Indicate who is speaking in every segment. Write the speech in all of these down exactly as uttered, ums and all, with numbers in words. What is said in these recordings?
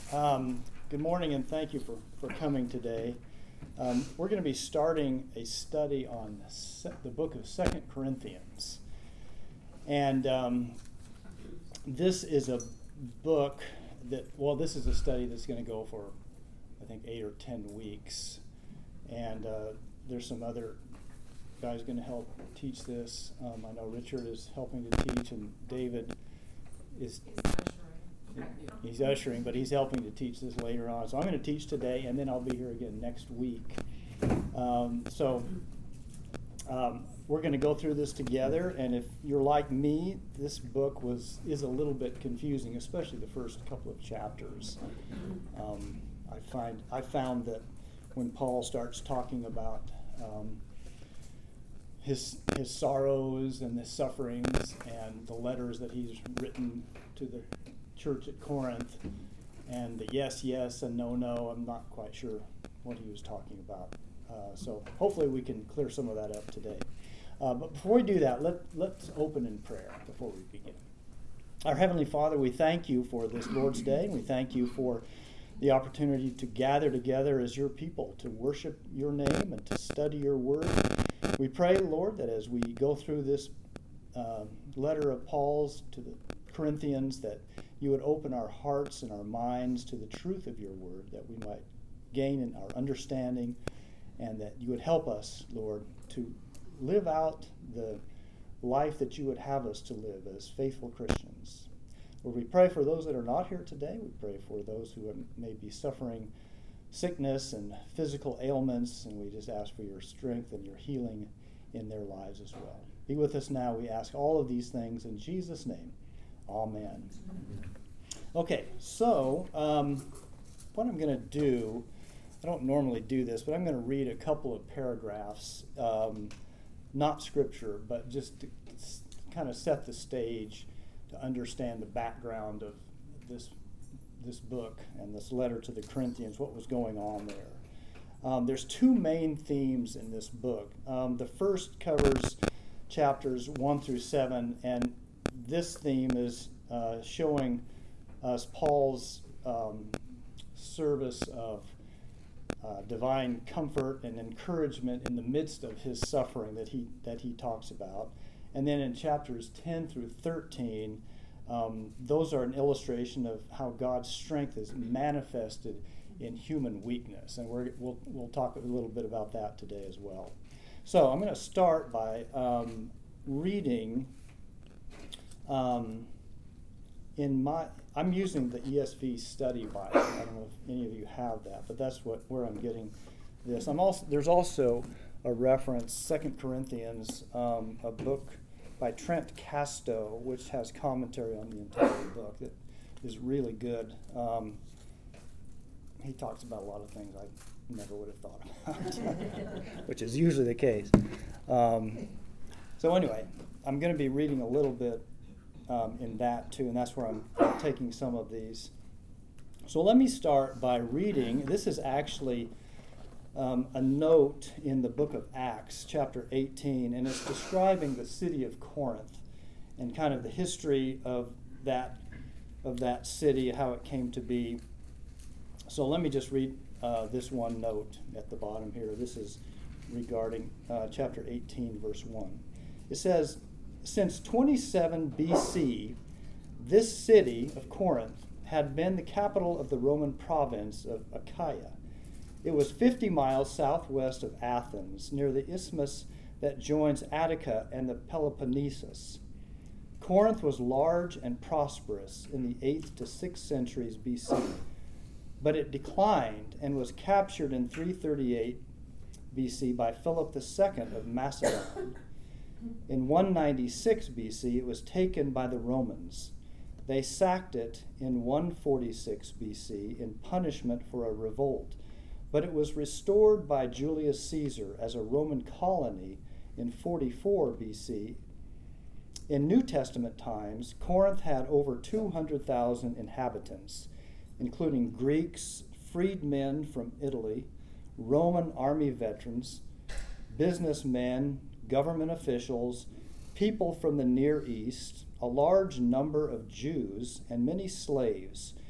Speaker 1: Um, good morning, and thank you for, for coming today. Um, we're going to be starting a study on se- the book of Second Corinthians. And um, this is a book that, well, this is a study that's going to go for, I think, eight or ten weeks. And uh, there's some other guys going to help teach this. Um, I know Richard is helping to teach, and David is... He's ushering, but he's helping to teach this later on. So I'm going to teach today, and then I'll be here again next week. Um, so um, we're going to go through this together, and if you're like me, this book was is a little bit confusing, especially the first couple of chapters. Um, I find I found that when Paul starts talking about um, his his sorrows and his sufferings and the letters that he's written to the church at Corinth, and the yes, yes, and no, no, I'm not quite sure what he was talking about. Uh, so hopefully we can clear some of that up today. Uh, but before we do that, let, let's open in prayer before we begin. Our Heavenly Father, we thank you for this Lord's Day. We thank you for the opportunity to gather together as your people, to worship your name and to study your word. We pray, Lord, that as we go through this uh, letter of Paul's to the Corinthians, that you would open our hearts and our minds to the truth of your word, that we might gain in our understanding, and that you would help us, Lord, to live out the life that you would have us to live as faithful Christians. Lord, we pray for those that are not here today. We pray for those who may be suffering sickness and physical ailments, and we just ask for your strength and your healing in their lives as well. Be with us now. We ask all of these things in Jesus' name. Amen. Okay, so um, what I'm going to do, I don't normally do this, but I'm going to read a couple of paragraphs, um, not scripture, but just to kind of set the stage to understand the background of this this book and this letter to the Corinthians, what was going on there. Um, there's two main themes in this book. Um, the first covers chapters one through seven, and this theme is uh, showing us Paul's um, service of uh, divine comfort and encouragement in the midst of his suffering that he that he talks about. And then in chapters ten through thirteen, um, those are an illustration of how God's strength is manifested in human weakness. And we're, we'll we'll talk a little bit about that today as well. So I'm going to start by um, reading. Um, in my, I'm using the E S V Study Bible. I don't know if any of you have that, but that's what where I'm getting this. I'm also there's also a reference, Second Corinthians, um, a book by Trent Casto, which has commentary on the entire book that is really good. Um, he talks about a lot of things I never would have thought about, which is usually the case. Um, so anyway, I'm going to be reading a little bit Um, in that too, and that's where I'm taking some of these. So let me start by reading. This is actually um, a note in the book of Acts, chapter eighteen, and it's describing the city of Corinth and kind of the history of that of that city, how it came to be. So let me just read uh, this one note at the bottom here. This is regarding uh, chapter eighteen, verse one. It says, "Since twenty-seven B C, this city of Corinth had been the capital of the Roman province of Achaia. It was fifty miles southwest of Athens, near the isthmus that joins Attica and the Peloponnesus. Corinth was large and prosperous in the eighth to sixth centuries B C, but it declined and was captured in three thirty-eight B C by Philip the Second of Macedon. In one ninety-six B C, it was taken by the Romans. They sacked it in one forty-six B C in punishment for a revolt, but it was restored by Julius Caesar as a Roman colony in forty-four B C. In New Testament times, Corinth had over two hundred thousand inhabitants, including Greeks, freedmen from Italy, Roman army veterans, businessmen, government officials, people from the Near East, a large number of Jews, and many slaves.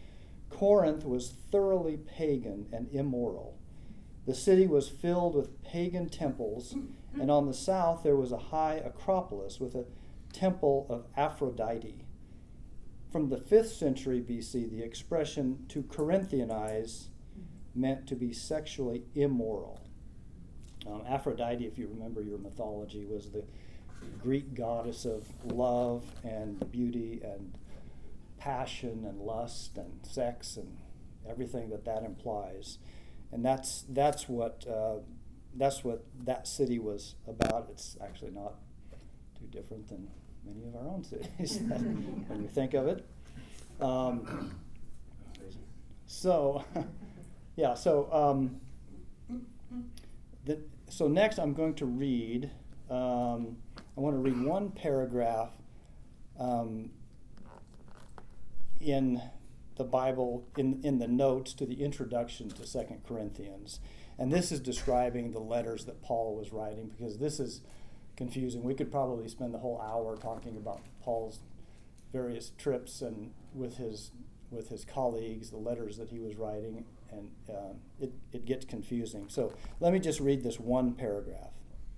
Speaker 1: Corinth was thoroughly pagan and immoral. The city was filled with pagan temples, and on the south there was a high Acropolis with a temple of Aphrodite. From the fifth century B C, the expression to Corinthianize meant to be sexually immoral. Um, Aphrodite, if you remember your mythology, was the Greek goddess of love and beauty and passion and lust and sex and everything that that implies. And that's that's what uh, that's what that city was about. It's actually not too different than many of our own cities when you think of it. Um, so, yeah. So, um, the, so next I'm going to read. Um, I want to read one paragraph um, in the Bible, in, in the notes to the introduction to Second Corinthians. And this is describing the letters that Paul was writing, because this is confusing. We could probably spend the whole hour talking about Paul's various trips and with his with his colleagues, the letters that he was writing, and uh, it, it gets confusing. So let me just read this one paragraph.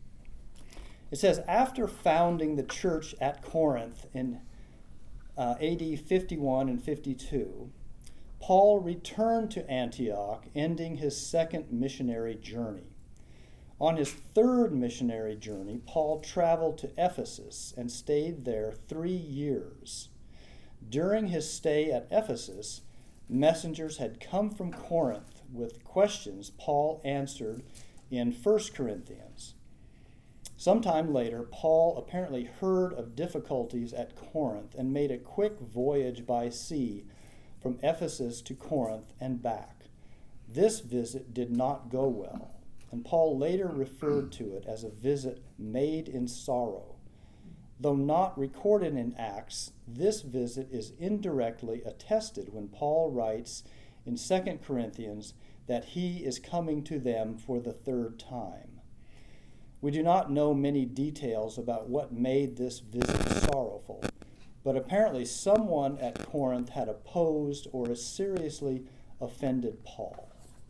Speaker 1: It says, after founding the church at Corinth in uh, A D fifty-one and fifty-two, Paul returned to Antioch, ending his second missionary journey. On his third missionary journey, Paul traveled to Ephesus and stayed there three years. During his stay at Ephesus, messengers had come from Corinth with questions Paul answered in First Corinthians. Sometime later, Paul apparently heard of difficulties at Corinth and made a quick voyage by sea from Ephesus to Corinth and back. This visit did not go well, and Paul later referred to it as a visit made in sorrow. Though not recorded in Acts, this visit is indirectly attested when Paul writes in Second Corinthians that he is coming to them for the third time. We do not know many details about what made this visit sorrowful, but apparently someone at Corinth had opposed or seriously offended Paul.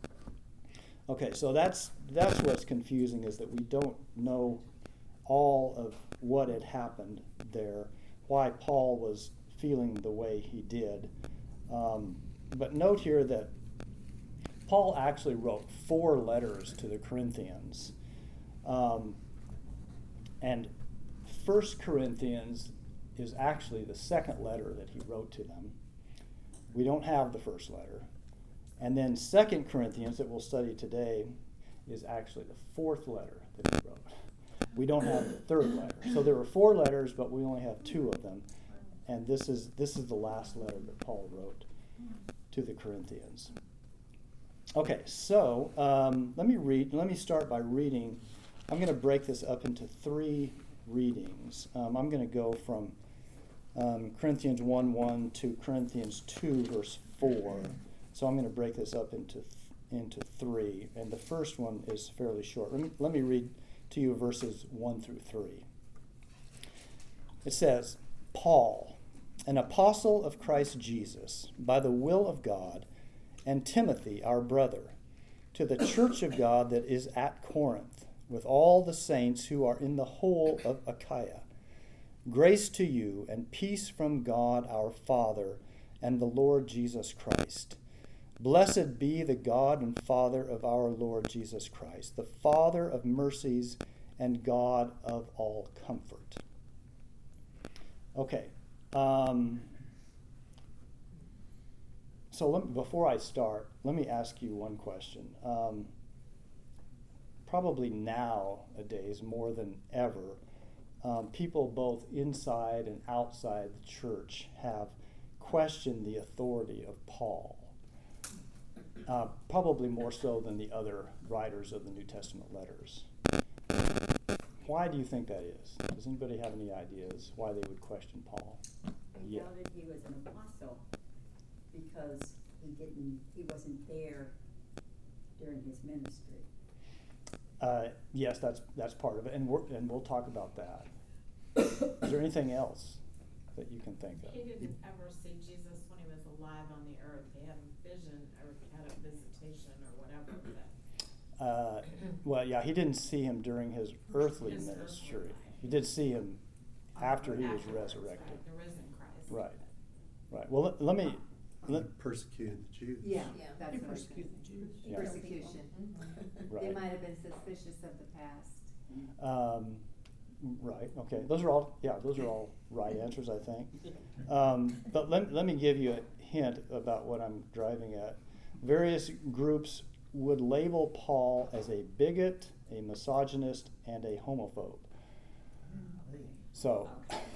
Speaker 1: Okay, so that's that's what's confusing, is that we don't know all of what had happened there, why Paul was feeling the way he did. Um, but note here that Paul actually wrote four letters to the Corinthians. Um, and First Corinthians is actually the second letter that he wrote to them. We don't have the first letter. And then Second Corinthians, that we'll study today, is actually the fourth letter that he wrote. We don't have the third letter. So there were four letters, but we only have two of them. And this is this is the last letter that Paul wrote to the Corinthians. Okay, so um, let me read. Let me start by reading. I'm going to break this up into three readings. Um, I'm going to go from um, Corinthians one one to Corinthians two, verse four. So I'm going to break this up into th- into three. And the first one is fairly short. Let me, let me read to you verses one through three. It says, Paul, an apostle of Christ Jesus, by the will of God, and Timothy, our brother, to the church of God that is at Corinth, with all the saints who are in the whole of Achaia. Grace to you and peace from God our Father and the Lord Jesus Christ. Blessed be the God and Father of our Lord Jesus Christ, the Father of mercies and God of all comfort. Okay. Um, so let, before I start, let me ask you one question. Um, probably nowadays, more than ever, um, people both inside and outside the church have questioned the authority of Paul. Uh, probably more so than the other writers of the New Testament letters. Why do you think that is? Does anybody have any ideas why they would question Paul?
Speaker 2: They
Speaker 1: Yeah.
Speaker 2: doubted he was an apostle because he didn't. He wasn't there during his ministry.
Speaker 1: Uh, yes, that's that's part of it, and we're, and we'll talk about that. Is there anything else that you can think of?
Speaker 3: He didn't ever see Jesus when he was a alive on the earth. He had a vision or had a visitation or whatever. But
Speaker 1: Uh, well, yeah, he didn't see him during his earthly
Speaker 3: His
Speaker 1: ministry.
Speaker 3: earthly life.
Speaker 1: He did see him after he was
Speaker 3: afterwards,
Speaker 1: resurrected.
Speaker 3: right, the risen Christ.
Speaker 1: Right, right. Well, let, let me. Let,
Speaker 4: He persecuted the Jews.
Speaker 5: Yeah,
Speaker 2: Yeah.
Speaker 5: that's
Speaker 6: He
Speaker 5: what I was
Speaker 6: persecuted the Jews.
Speaker 1: Yeah.
Speaker 5: Persecution. They
Speaker 1: Right.
Speaker 5: might have been suspicious of the past.
Speaker 1: Um, right. Okay. Those are all. Yeah. Those are all right answers, I think. Um, but let let me give you a hint about what I'm driving at. Various groups would label Paul as a bigot, a misogynist, and a homophobe. So.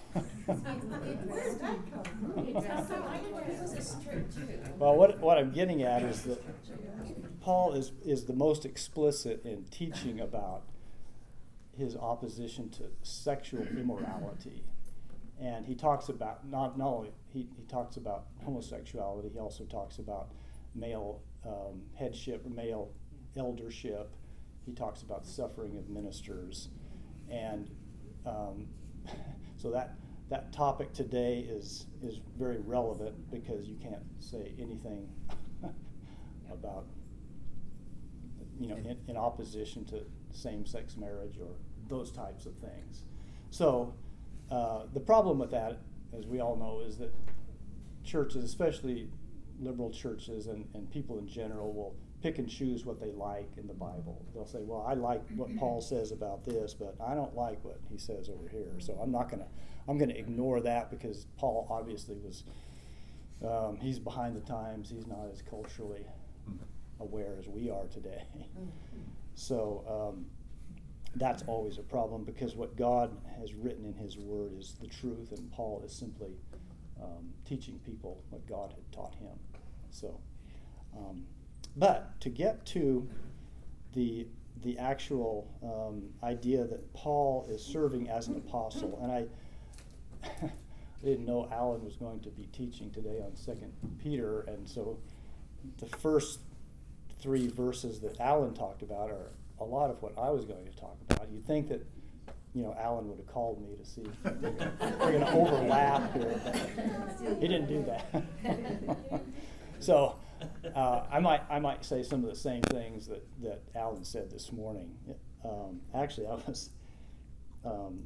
Speaker 6: Where'd that come from?
Speaker 2: He was a strict Jew.
Speaker 1: Well, what what I'm getting at is that Paul is is the most explicit in teaching about his opposition to sexual immorality, and he talks about not not only he, he talks about homosexuality, he also talks about male um, headship, male eldership. He talks about suffering of ministers, and um, so that that topic today is is very relevant because you can't say anything about you know in, in opposition to same-sex marriage or those types of things. So uh, the problem with that, as we all know, is that churches, especially liberal churches and, and people in general, will pick and choose what they like in the Bible. They'll say, well, I like what Paul says about this, but I don't like what he says over here. So I'm not going to, I'm going to ignore that because Paul obviously was, um, he's behind the times. He's not as culturally aware as we are today. So um, that's always a problem because what God has written in his word is the truth, and Paul is simply um, teaching people what God had taught him. So, um, but to get to the the actual um, idea that Paul is serving as an apostle, and I didn't know Alan was going to be teaching today on Second Peter, and so the first three verses that Alan talked about are a lot of what I was going to talk about. You'd think that, you know, Alan would have called me to see if we're going to overlap here. But he didn't do that. So uh, I might I might say some of the same things that, that Alan said this morning. Um, actually, I was um,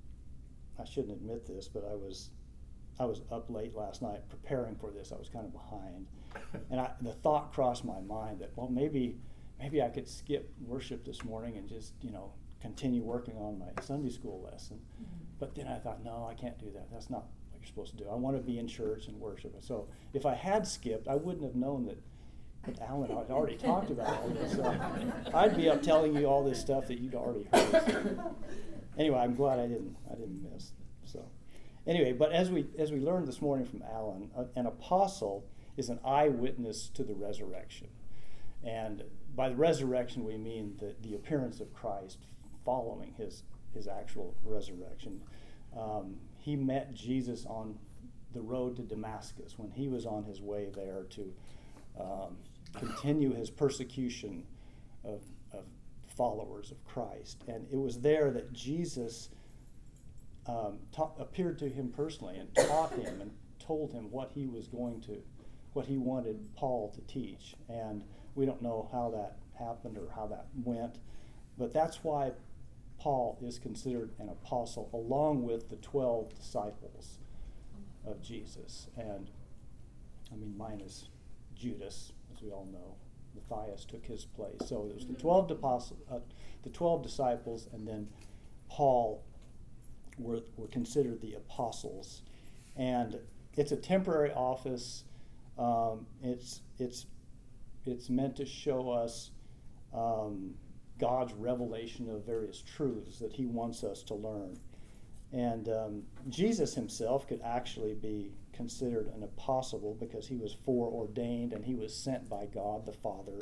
Speaker 1: I shouldn't admit this, but I was I was up late last night preparing for this. I was kind of behind, and I, the thought crossed my mind that, well, maybe maybe I could skip worship this morning and just, you know, continue working on my Sunday school lesson. Mm-hmm. But then I thought, no, I can't do that. That's not what you're supposed to do. I want to be in church and worship. So if I had skipped, I wouldn't have known that, that Alan had already talked about all this. So I'd be up telling you all this stuff that you'd already heard. So anyway, I'm glad I didn't I didn't miss. So anyway, but as we as we learned this morning from Alan, a, an apostle is an eyewitness to the resurrection. And by the resurrection, we mean the, the appearance of Christ following his, his actual resurrection. Um, he met Jesus on the road to Damascus when he was on his way there to um, continue his persecution of, of followers of Christ. And it was there that Jesus um, ta- appeared to him personally and taught him and told him what he was going to, what he wanted Paul to teach. And we don't know how that happened or how that went, but that's why Paul is considered an apostle along with the twelve disciples of Jesus. And I mean, minus Judas, as we all know. Matthias took his place. So it was the twelve, apostle, uh, the twelve disciples, and then Paul were, were considered the apostles. And it's a temporary office. Um, it's it's It's meant to show us um, God's revelation of various truths that he wants us to learn. And um, Jesus himself could actually be considered an apostle because he was foreordained and he was sent by God the Father.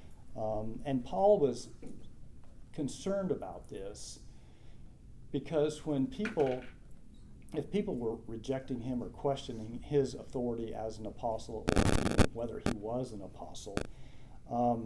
Speaker 1: Um, and Paul was concerned about this because when people, if people were rejecting him or questioning his authority as an apostle or whether he was an apostle, um,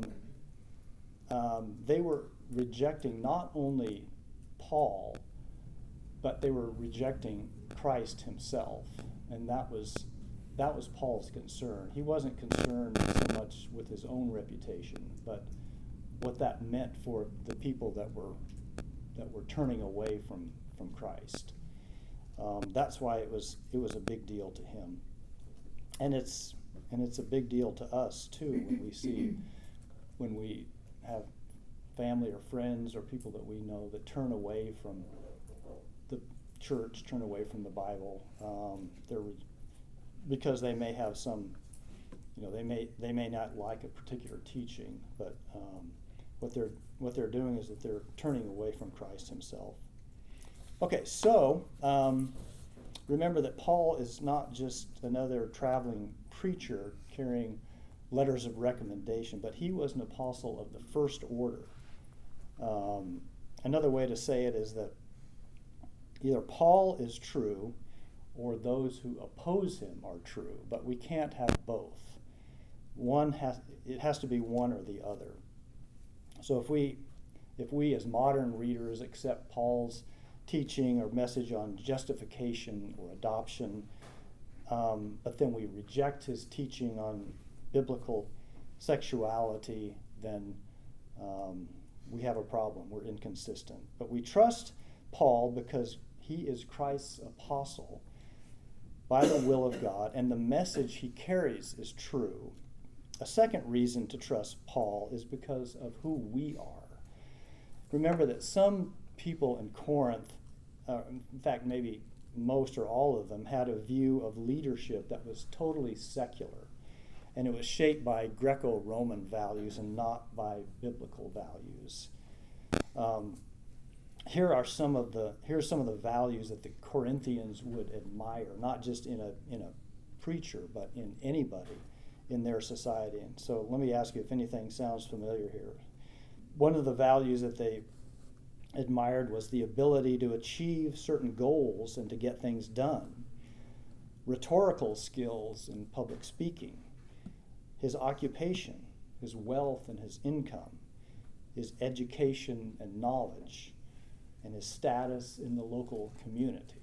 Speaker 1: um, they were rejecting not only Paul, but they were rejecting Christ himself. And that was that was Paul's concern. He wasn't concerned so much with his own reputation, but what that meant for the people that were that were turning away from, from Christ. Um, that's why it was it was a big deal to him, and it's and it's a big deal to us too when we see when we have family or friends or people that we know that turn away from the church, turn away from the Bible. Um, they're because they may have some, you know, they may they may not like a particular teaching, but um, what they're what they're doing is that they're turning away from Christ Himself. Okay, so um, remember that Paul is not just another traveling preacher carrying letters of recommendation, but he was an apostle of the first order. Um, another way to say it is that either Paul is true or those who oppose him are true, but we can't have both. One has it has to be one or the other. So if we if we as modern readers accept Paul's teaching or message on justification or adoption, um, but then we reject his teaching on biblical sexuality, then um, we have a problem. We're inconsistent. But we trust Paul because he is Christ's apostle by the will of God, and the message he carries is true. A second reason to trust Paul is because of who we are. Remember that some people in Corinth, uh, in fact, maybe most or all of them, had a view of leadership that was totally secular, and it was shaped by Greco-Roman values and not by biblical values. Um, here are some of the here are some of the values that the Corinthians would admire, not just in a in a preacher, but in anybody in their society. And so, let me ask you if anything sounds familiar here. One of the values that they admired was the ability to achieve certain goals and to get things done. Rhetorical skills in public speaking, his occupation, his wealth and his income, his education and knowledge, and his status in the local community.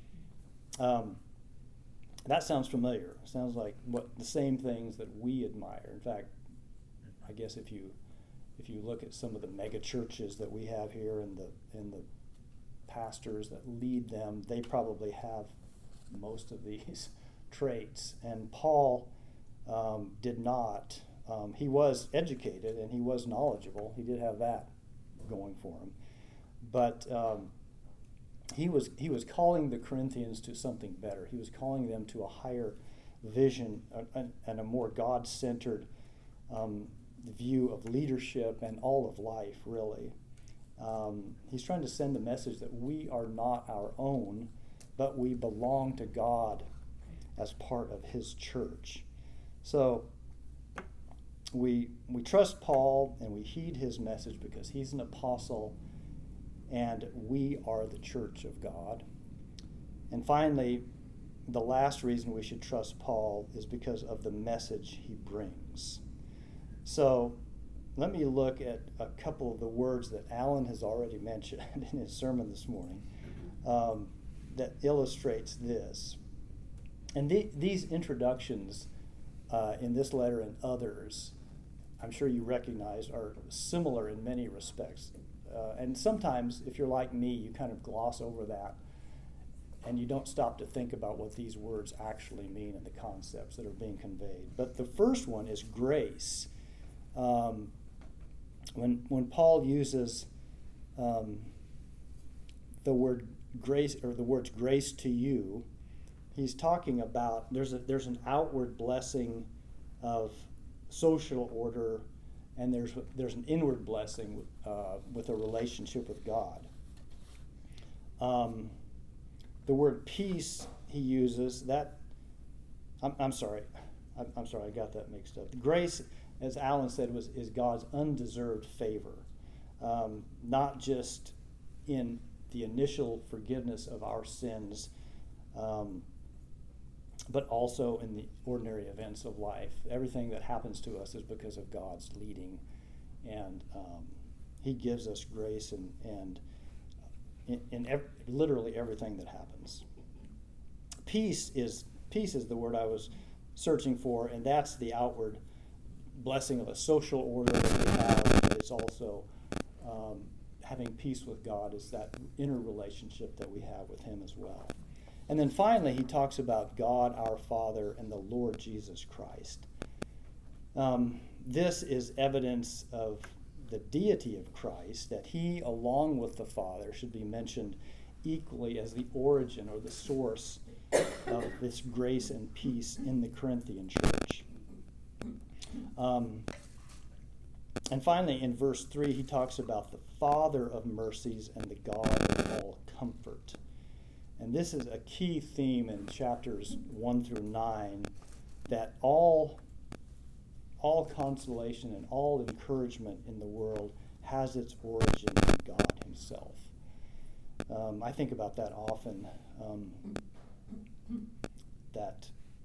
Speaker 1: Um, that sounds familiar. Sounds like what the same things that we admire. In fact, I guess if you if you look at some of the mega churches that we have here and the and the pastors that lead them, they probably have most of these traits. And Paul um, did not. Um, he was educated and he was knowledgeable. He did have that going for him. But um, he was he was calling the Corinthians to something better. He was calling them to a higher vision and, and a more God-centered um, view of leadership and all of life, really. Um, he's trying to send the message that we are not our own, but we belong to God as part of His church. So we we trust Paul and we heed his message because he's an apostle and we are the church of God. And finally, the last reason we should trust Paul is because of the message he brings. So let me look at a couple of the words that Alan has already mentioned in his sermon this morning um, that illustrates this. And the, these introductions uh, in this letter and others, I'm sure you recognize, are similar in many respects. Uh, and sometimes, if you're like me, you kind of gloss over that and you don't stop to think about what these words actually mean and the concepts that are being conveyed. But the first one is grace. Um, when when Paul uses um, the word grace, or the words grace to you, he's talking about there's a there's an outward blessing of social order, and there's there's an inward blessing uh, with a relationship with God. Um, the word peace he uses that. I'm, I'm sorry, I'm, I'm sorry, I got that mixed up. Grace, as Alan said, was is God's undeserved favor, um, not just in the initial forgiveness of our sins, um, but also in the ordinary events of life. Everything that happens to us is because of God's leading, and um, He gives us grace and and in, in ev- literally everything that happens. Peace is peace is the word I was searching for, and that's the outward blessing of a social order that we have. It's also um, having peace with God is that inner relationship that we have with him as well. And then finally, he talks about God our Father and the Lord Jesus Christ. Um, this is evidence of the deity of Christ, that he, along with the Father, should be mentioned equally as the origin or the source of this grace and peace in the Corinthian church. Um, and finally, in verse three, he talks about the Father of mercies and the God of all comfort. And this is a key theme in chapters one through nine, that all, all consolation and all encouragement in the world has its origin in God himself. Um, I think about that often, um, that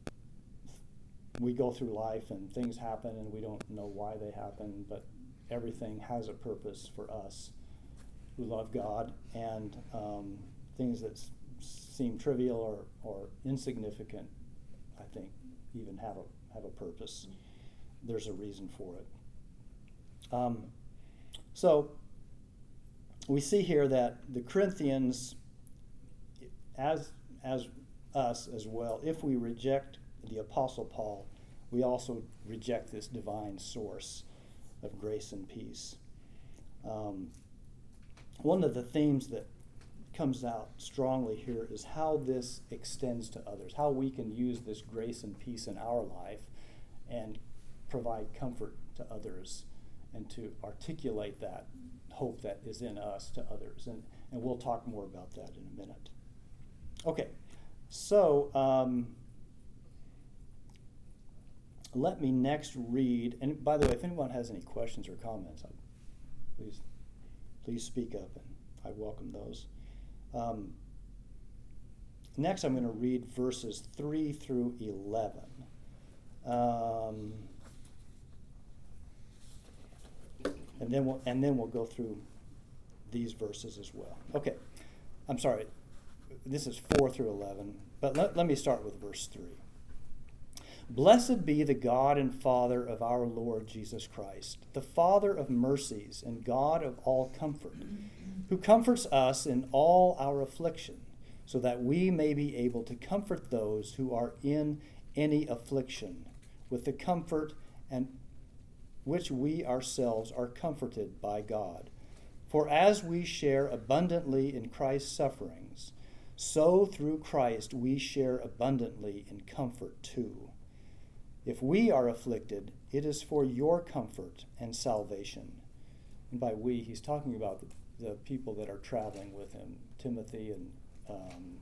Speaker 1: we go through life and things happen and we don't know why they happen, but everything has a purpose for us who love God, and um, things that s- seem trivial or, or insignificant, I think, even have a have a purpose. There's a reason for it. Um, so we see here that the Corinthians, as as us as well, if we reject the Apostle Paul, we also reject this divine source of grace and peace. Um, one of the themes that comes out strongly here is how this extends to others, how we can use this grace and peace in our life and provide comfort to others and to articulate that hope that is in us to others. And, and we'll talk more about that in a minute. Okay, so um, let me next read, and by the way, if anyone has any questions or comments, please, please speak up, and I welcome those. Um, next, I'm going to read verses three through eleven. Um, and then we'll and then we'll go through these verses as well. Okay, I'm sorry. This is four through eleven, but let, let me start with verse three. Blessed be the God and Father of our Lord Jesus Christ, the Father of mercies and God of all comfort, who comforts us in all our affliction, so that we may be able to comfort those who are in any affliction, with the comfort and which we ourselves are comforted by God. For as we share abundantly in Christ's sufferings, so through Christ we share abundantly in comfort too. If we are afflicted, it is for your comfort and salvation. And by we, he's talking about the, the people that are traveling with him, Timothy and um,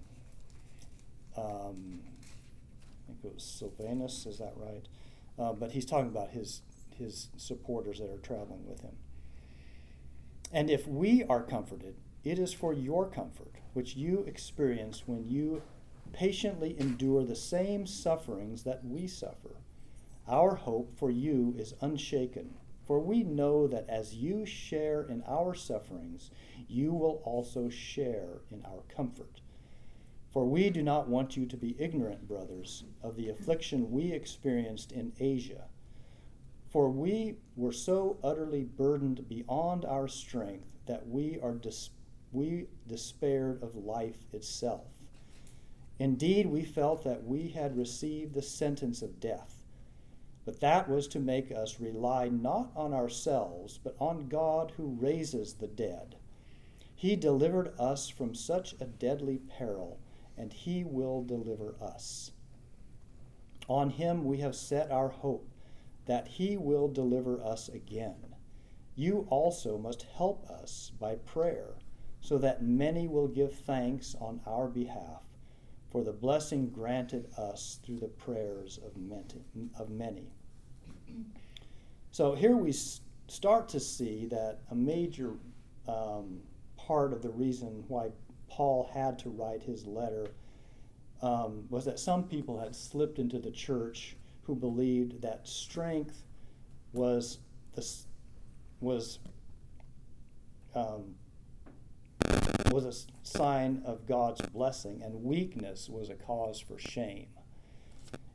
Speaker 1: um, I think it was Silvanus, is that right? Uh, but he's talking about his his supporters that are traveling with him. And if we are comforted, it is for your comfort, which you experience when you patiently endure the same sufferings that we suffer. Our hope for you is unshaken, for we know that as you share in our sufferings, you will also share in our comfort. For we do not want you to be ignorant, brothers, of the affliction we experienced in Asia. For we were so utterly burdened beyond our strength that we are dis- we despaired of life itself. Indeed, we felt that we had received the sentence of death, but that was to make us rely not on ourselves, but on God who raises the dead. He delivered us from such a deadly peril, and he will deliver us. On him we have set our hope, that he will deliver us again. You also must help us by prayer, so that many will give thanks on our behalf for the blessing granted us through the prayers of many. Of many. So here we start to see that a major um, part of the reason why Paul had to write his letter um, was that some people had slipped into the church who believed that strength was the, was um, was a sign of God's blessing, and weakness was a cause for shame.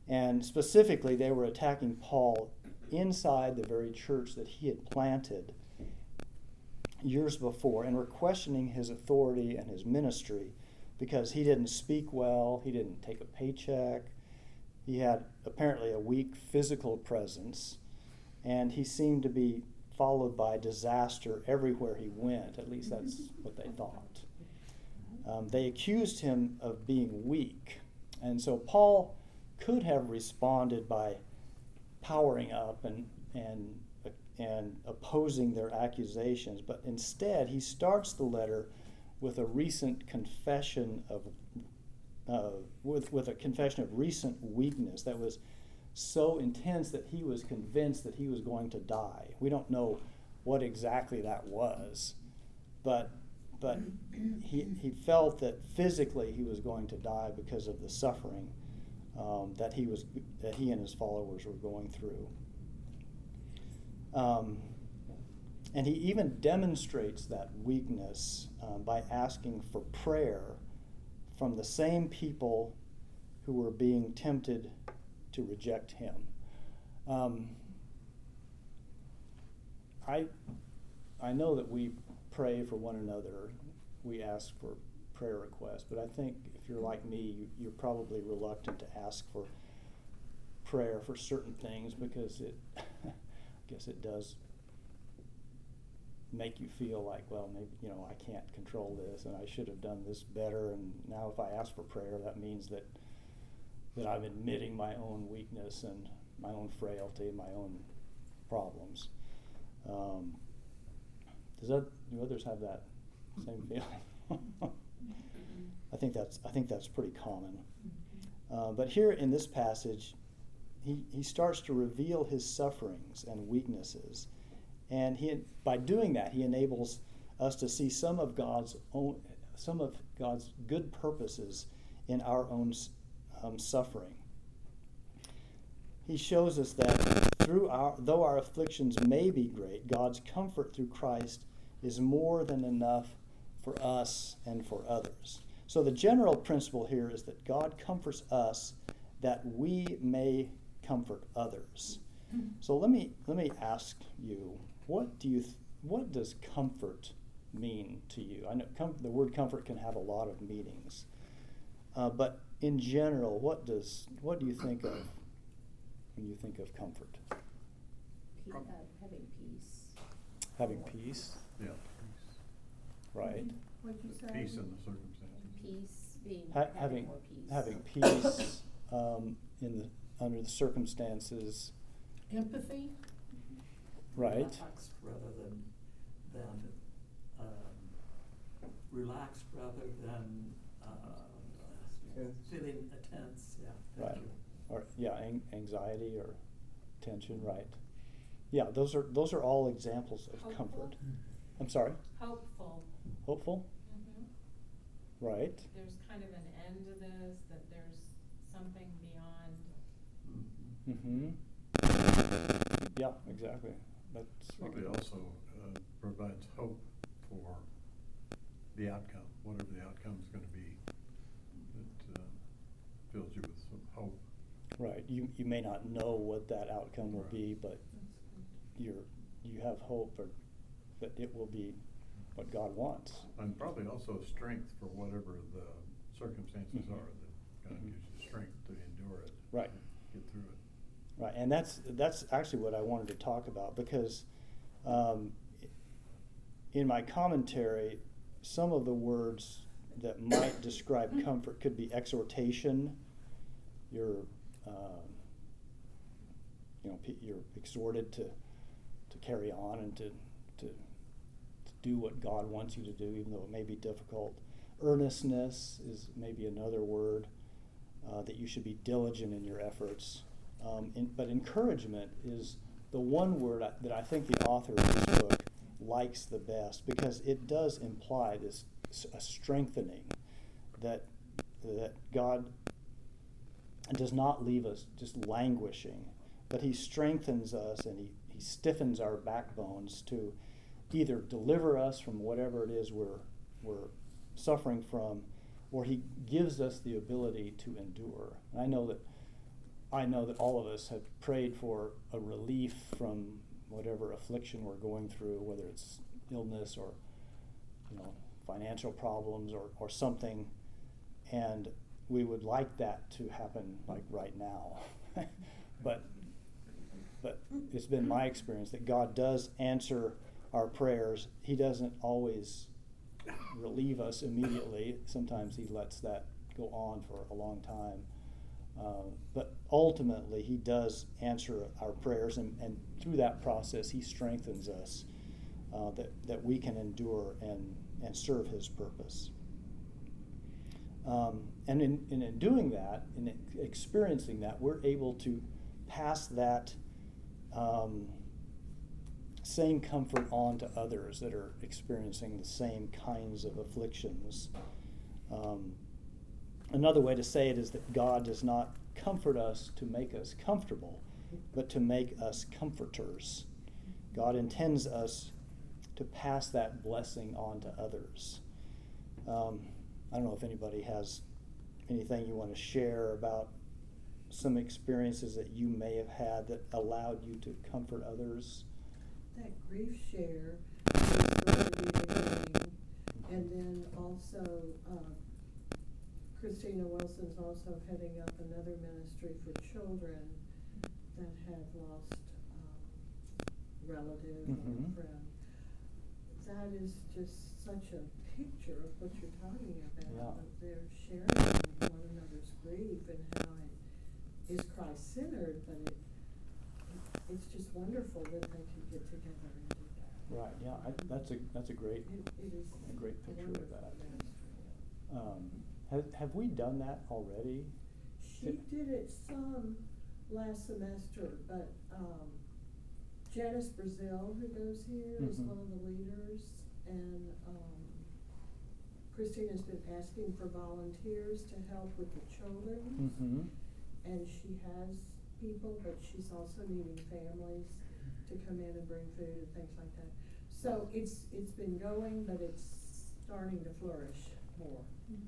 Speaker 1: And specifically, they were attacking Paul inside the very church that he had planted years before, and were questioning his authority and his ministry because he didn't speak well, he didn't take a paycheck, he had apparently a weak physical presence, and he seemed to be followed by disaster everywhere he went. At least that's what they thought. Um, they accused him of being weak, and so Paul could have responded by powering up and and and opposing their accusations, but instead he starts the letter with a recent confession of uh, with with a confession of recent weakness that was so intense that he was convinced that he was going to die. We don't know what exactly that was, but but he he felt that physically he was going to die because of the suffering um, that he was that he and his followers were going through. Um, and he even demonstrates that weakness um, by asking for prayer from the same people who were being tempted to reject him. Um, I, I know that we pray for one another. We ask for prayer requests, but I think if you're like me, you, you're probably reluctant to ask for prayer for certain things because it, I guess it does make you feel like, well, maybe, you know, I can't control this and I should have done this better, and now if I ask for prayer, that means that that I'm admitting my own weakness and my own frailty and my own problems. Um, does that, do others have that same feeling? I think that's I think that's pretty common. Uh, but here in this passage, he, he starts to reveal his sufferings and weaknesses. And he, by doing that, he enables us to see some of God's own, some of God's good purposes in our own um, suffering. He shows us that through our, though our afflictions may be great, God's comfort through Christ is more than enough for us and for others. So the general principle here is that God comforts us that we may comfort others. So let me let me ask you, what do you th- what does comfort mean to you? I know com- the word comfort can have a lot of meanings, uh, but in general, what does what do you think of when you think of comfort?
Speaker 5: Pe- uh, having peace.
Speaker 1: Having peace,
Speaker 4: Yeah,
Speaker 1: right?
Speaker 6: What'd you say?
Speaker 4: peace in the circumstances.
Speaker 5: Peace, being,
Speaker 1: Ha-
Speaker 5: having
Speaker 1: having
Speaker 5: more peace.
Speaker 1: having peace um, in the under the circumstances,
Speaker 6: Empathy?
Speaker 1: right?
Speaker 7: Relaxed rather than, than, um, relaxed rather than, uh, feeling tense, yeah. thank
Speaker 1: Right.
Speaker 7: you.
Speaker 1: Or yeah, an- anxiety or tension, right? Yeah, those are those are all examples of
Speaker 3: Hopeful.
Speaker 1: comfort. I'm sorry,
Speaker 3: Hopeful.
Speaker 1: hopeful,
Speaker 3: Mm-hmm.
Speaker 1: right?
Speaker 3: There's kind of an end to this, that there's something beyond.
Speaker 7: Mhm.
Speaker 1: Mm-hmm. Yeah, exactly. That's
Speaker 4: Probably also uh, provides hope for the outcome, whatever the outcome is going to be. It uh, fills you with some hope.
Speaker 1: right. You you may not know what that outcome will
Speaker 4: Right.
Speaker 1: be, but you're you have hope or that it will be what God wants.
Speaker 4: And probably also strength for whatever the circumstances
Speaker 1: Mhm.
Speaker 4: are, that God
Speaker 1: Mhm.
Speaker 4: gives you strength to endure it.
Speaker 1: Right.
Speaker 4: Get through it.
Speaker 1: Right, and that's that's actually what I wanted to talk about because um, in my commentary, some of the words that might describe comfort could be exhortation. You're, um, you know, pe- you're exhorted to to carry on and to, to to do what God wants you to do, even though it may be difficult. Earnestness is maybe another word uh, that you should be diligent in your efforts. Um, in, but encouragement is the one word I, that I think the author of this book likes the best because it does imply this a strengthening that that God does not leave us just languishing, but He strengthens us and He, he stiffens our backbones to either deliver us from whatever it is we're we're suffering from, or He gives us the ability to endure. And I know that I know that all of us have prayed for a relief from whatever affliction we're going through, whether it's illness or, you know, financial problems or, or something, and we would like that to happen like right now. but but it's been my experience that God does answer our prayers. He doesn't always relieve us immediately. Sometimes he lets that go on for a long time. Uh, but ultimately, he does answer our prayers, and, and through that process, he strengthens us uh, that, that we can endure and, and serve his purpose. Um, and in, and in doing that, in experiencing that, we're able to pass that um, same comfort on to others that are experiencing the same kinds of afflictions. Um, another way to say it is that God does not comfort us to make us comfortable, but to make us comforters. God intends us to pass that blessing on to others. Um, I don't know if anybody has anything you want to share about some experiences that you may have had that allowed you to comfort others.
Speaker 6: That grief share is going to be beginning. And then also, uh, Christina Wilson's also heading up another ministry for children that have lost um, relative
Speaker 1: Mm-hmm.
Speaker 6: or friend. That is just such a picture of what you're talking about.
Speaker 1: Yeah.
Speaker 6: Of they're sharing one another's grief and how it is Christ-centered, but it, it it's just wonderful that they can get together and do that.
Speaker 1: Right. Yeah. I, that's a that's a great
Speaker 6: It, it is
Speaker 1: a great picture of
Speaker 6: wonderful
Speaker 1: that.
Speaker 6: ministry.
Speaker 1: Um, have have we done that already?
Speaker 6: She did it some last semester, but um, Janice Brazil, who goes here, is
Speaker 1: Mhm.
Speaker 6: one of the leaders, and um, Christina's been asking for volunteers to help with the children,
Speaker 1: Mm-hmm.
Speaker 6: and she has people, but she's also needing families to come in and bring food and things like that. So it's it's been going, but it's starting to flourish more.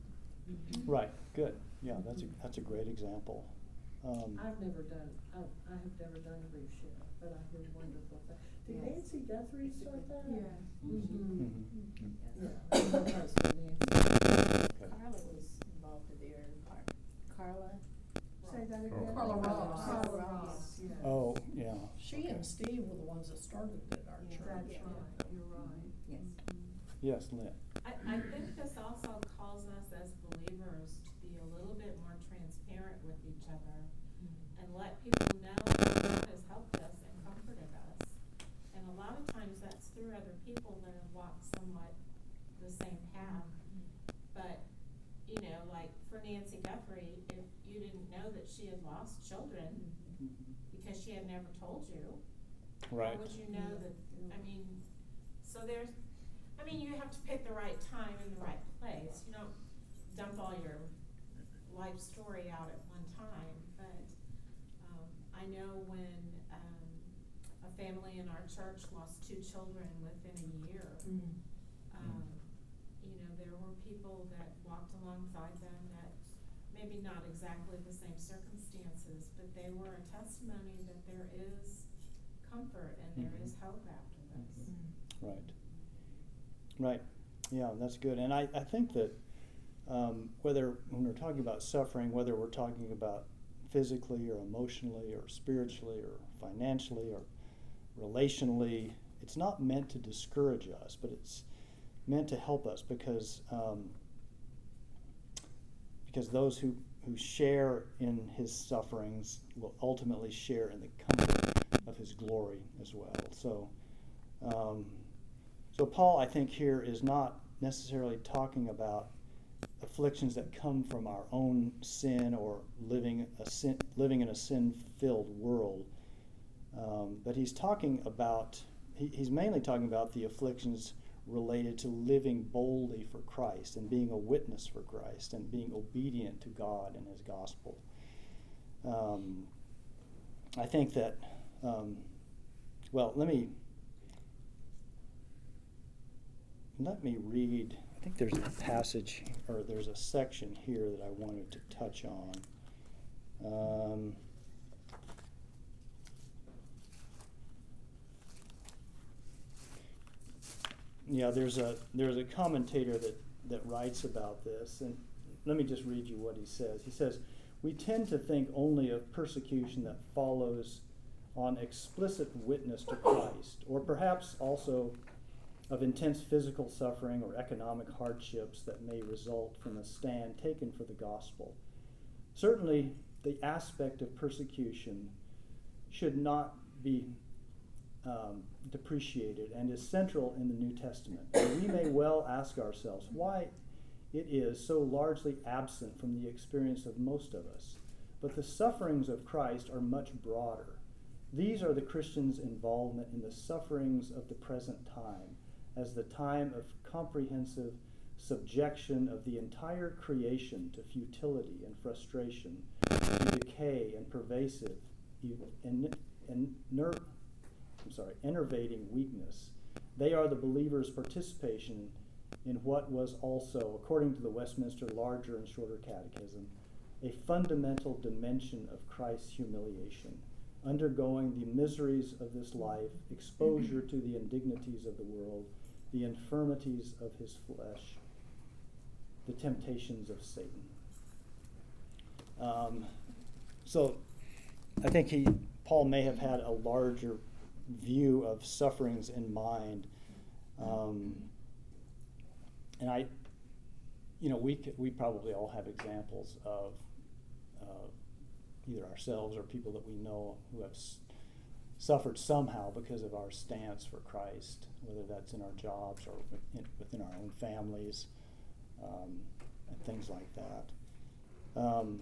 Speaker 5: Mm-hmm.
Speaker 1: Right. Good. Yeah. That's a that's a great example. Um,
Speaker 6: I've never done, I, I have never done grief share, but I've heard wonderful things. Did
Speaker 2: Yes.
Speaker 6: Nancy Guthrie start that?
Speaker 5: Yeah.
Speaker 6: Mm-hmm.
Speaker 1: mhm.
Speaker 6: Yeah, her husband, Nancy.
Speaker 1: Okay.
Speaker 5: Carla was involved there in part. Carla?
Speaker 6: Say that
Speaker 4: Oh.
Speaker 6: again?
Speaker 4: Carla
Speaker 6: Ross.
Speaker 5: Carla
Speaker 6: Carla
Speaker 5: Ross.
Speaker 6: Ross, yeah.
Speaker 1: Oh, yeah.
Speaker 8: She and Steve were the ones that started it at our
Speaker 6: That's
Speaker 8: church.
Speaker 6: right, you're right.
Speaker 2: Yes.
Speaker 1: Yes, Lynn.
Speaker 3: I, I think this also calls us as believers to be a little bit more transparent with each other and let people know how God has helped us and comforted us. And a lot of times that's through other people that have walked somewhat the same path. But, you know, like for Nancy Guthrie, if you didn't know that she had lost children because she had never told you,
Speaker 1: Right.
Speaker 3: how would you know that, I mean, so there's, I mean, you have to pick the right time and the right place. You don't dump all your life story out at one time. But um, I know when um, a family in our church lost two children within a year, um, you know, there were people that walked alongside them that maybe not exactly the same circumstances, but they were a testimony that there is comfort and there
Speaker 1: Mhm.
Speaker 3: is hope after this.
Speaker 1: Right. Right. Yeah, that's good. And I, I think that um, whether, when we're talking about suffering, whether we're talking about physically or emotionally or spiritually or financially or relationally, it's not meant to discourage us, but it's meant to help us because um, because those who, who share in his sufferings will ultimately share in the comfort of his glory as well. So um, So Paul, I think, here is not necessarily talking about afflictions that come from our own sin or living a sin, living in a sin-filled world, um, but he's talking about he, he's mainly talking about the afflictions related to living boldly for Christ and being a witness for Christ and being obedient to God and His gospel. Um, I think that. Um, well, let me. Let me read, I think there's a passage, or there's a section here that I wanted to touch on. Um, yeah, there's a there's a commentator that, that writes about this, and let me just read you what he says. He says, "We tend to think only of persecution that follows on explicit witness to Christ, or perhaps also of intense physical suffering or economic hardships that may result from a stand taken for the gospel. Certainly, the aspect of persecution should not be um, depreciated and is central in the New Testament. And we may well ask ourselves why it is so largely absent from the experience of most of us. But the sufferings of Christ are much broader. These are the Christian's involvement in the sufferings of the present time, as the time of comprehensive subjection of the entire creation to futility and frustration, to decay and pervasive and, and ner- I'm sorry, enervating weakness. They are the believer's participation in what was also, according to the Westminster Larger and Shorter Catechism, a fundamental dimension of Christ's humiliation, undergoing the miseries of this life, exposure to the indignities of the world, the infirmities of his flesh, the temptations of Satan." Um, so I think he, Paul may have had a larger view of sufferings in mind. Um, and I, you know, we could, we probably all have examples of uh, either ourselves or people that we know who have s- suffered somehow because of our stance for Christ, whether that's in our jobs or within, within our own families, um, and things like that. Um,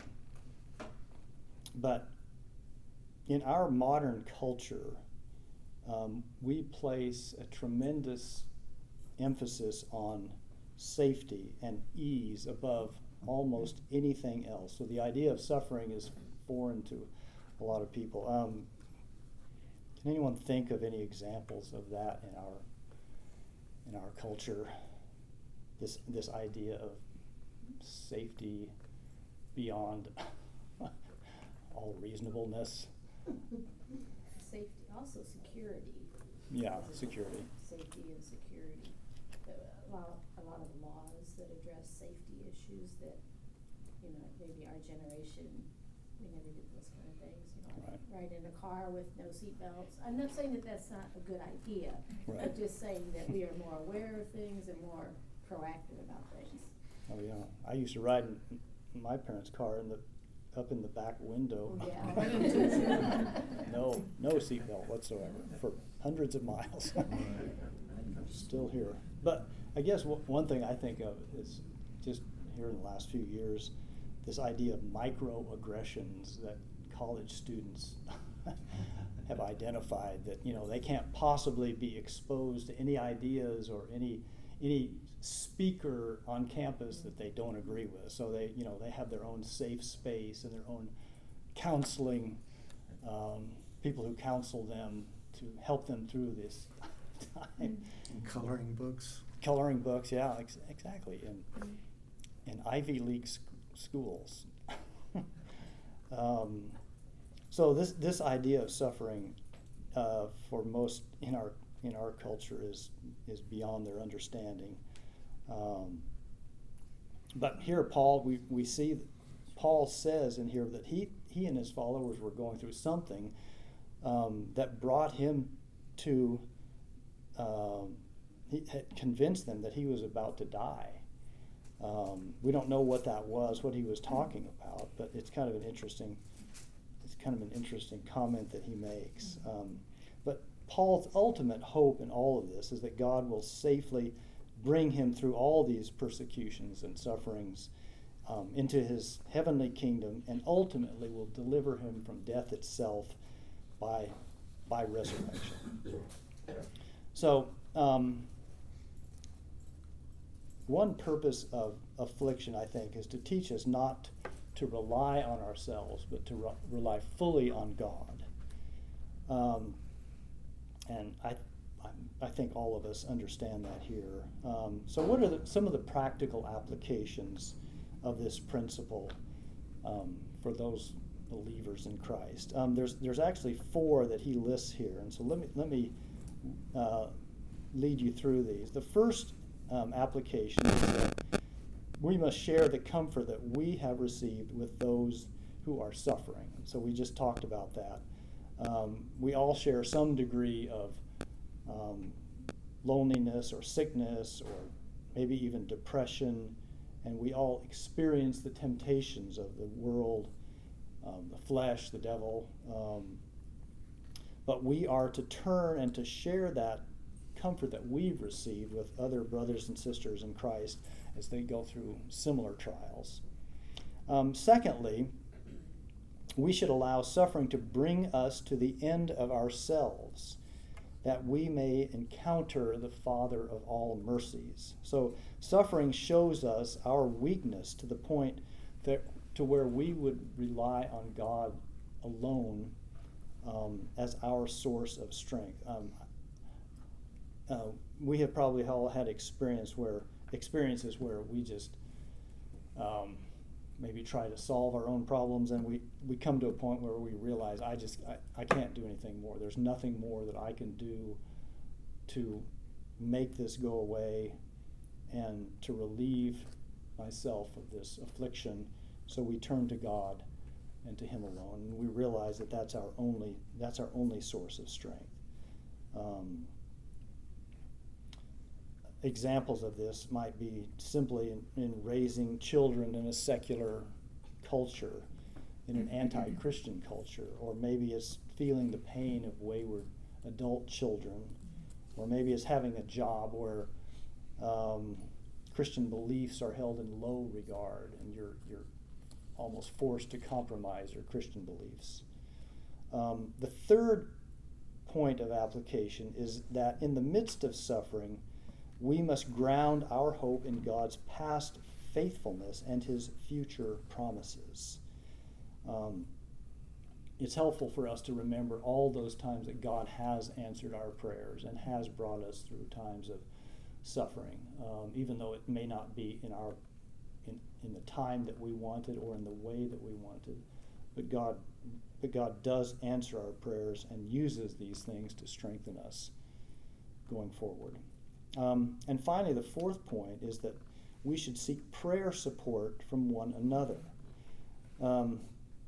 Speaker 1: but in our modern culture, um, we place a tremendous emphasis on safety and ease above almost anything else. So the idea of suffering is foreign to a lot of people. Um, can anyone think of any examples of that in our in our culture? This this idea of safety beyond all reasonableness.
Speaker 5: Safety, also security.
Speaker 1: Yeah, security.
Speaker 5: Safety and security. A lot, a lot of laws that address safety issues that, you know, maybe our generation, we never did those kind of things, you know,
Speaker 1: Right.
Speaker 5: ride in a car with no seat belts. I'm not saying that that's not a good idea.
Speaker 1: Right.
Speaker 5: I'm just saying that we are more aware of things and more proactive about things.
Speaker 1: Oh yeah, I used to ride in my parents' car in the up in the back window.
Speaker 5: Yeah.
Speaker 1: no, no seatbelt whatsoever for hundreds of miles. Still here, but I guess w- one thing I think of is just here in the last few years, this idea of microaggressions that college students have identified, that you know they can't possibly be exposed to any ideas or any any speaker on campus that they don't agree with. So they, you know, they have their own safe space and their own counseling, um, people who counsel them to help them through this time.
Speaker 9: And coloring books.
Speaker 1: Coloring books, yeah, ex- exactly. In in Ivy League sc- schools. um, so this this idea of suffering uh, for most in our in our culture is is beyond their understanding. Um, but here, Paul, we, we see that Paul says in here that he, he and his followers were going through something um, that brought him to, um, he had convinced them that he was about to die. Um, we don't know what that was, what he was talking about, but it's kind of an interesting, it's kind of an interesting comment that he makes. Um, but Paul's ultimate hope in all of this is that God will safely bring him through all these persecutions and sufferings um, into his heavenly kingdom, and ultimately will deliver him from death itself by by resurrection. So um, one purpose of affliction, I think, is to teach us not to rely on ourselves, but to re- rely fully on God. Um, and I I think all of us understand that here. Um, so what are the, some of the practical applications of this principle um, for those believers in Christ? Um, there's there's actually four that he lists here, and so let me let me uh, lead you through these. The first um, application is that we must share the comfort that we have received with those who are suffering. So we just talked about that. Um, we all share some degree of um, loneliness or sickness or maybe even depression, and we all experience the temptations of the world, um, the flesh, the devil. Um, but we are to turn and to share that comfort that we've received with other brothers and sisters in Christ as they go through similar trials. Um, secondly, we should allow suffering to bring us to the end of ourselves, that we may encounter the Father of all mercies. So suffering shows us our weakness to the point that to where we would rely on God alone um, as our source of strength. Um, uh, we have probably all had experience where experiences where we just um, maybe try to solve our own problems, and we, we come to a point where we realize I just I, I can't do anything more. There's nothing more that I can do to make this go away and to relieve myself of this affliction. So we turn to God and to Him alone, and we realize that that's our only that's our only source of strength. Um, examples of this might be simply in, in raising children in a secular culture, in an anti-Christian culture, or maybe it's feeling the pain of wayward adult children, or maybe it's having a job where um, Christian beliefs are held in low regard and you're you're almost forced to compromise your Christian beliefs. Um, the third point of application is that in the midst of suffering, we must ground our hope in God's past faithfulness and His future promises. Um, it's helpful for us to remember all those times that God has answered our prayers and has brought us through times of suffering, um, even though it may not be in our in, in the time that we wanted or in the way that we wanted. But God, but God does answer our prayers and uses these things to strengthen us going forward. Um, and finally, the fourth point is that we should seek prayer support from one another. Um,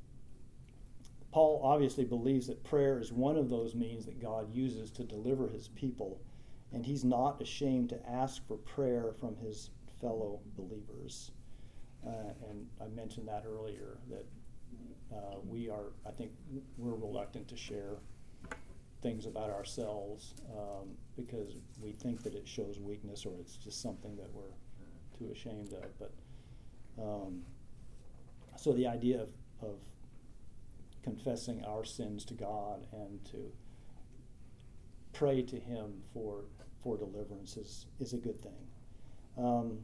Speaker 1: Paul obviously believes that prayer is one of those means that God uses to deliver His people, and he's not ashamed to ask for prayer from his fellow believers. Uh, and I mentioned that earlier, that uh, we are, I think, we're reluctant to share things about ourselves um, because we think that it shows weakness or it's just something that we're too ashamed of. But um, so the idea of, of confessing our sins to God and to pray to Him for for deliverance is, is a good thing. Um,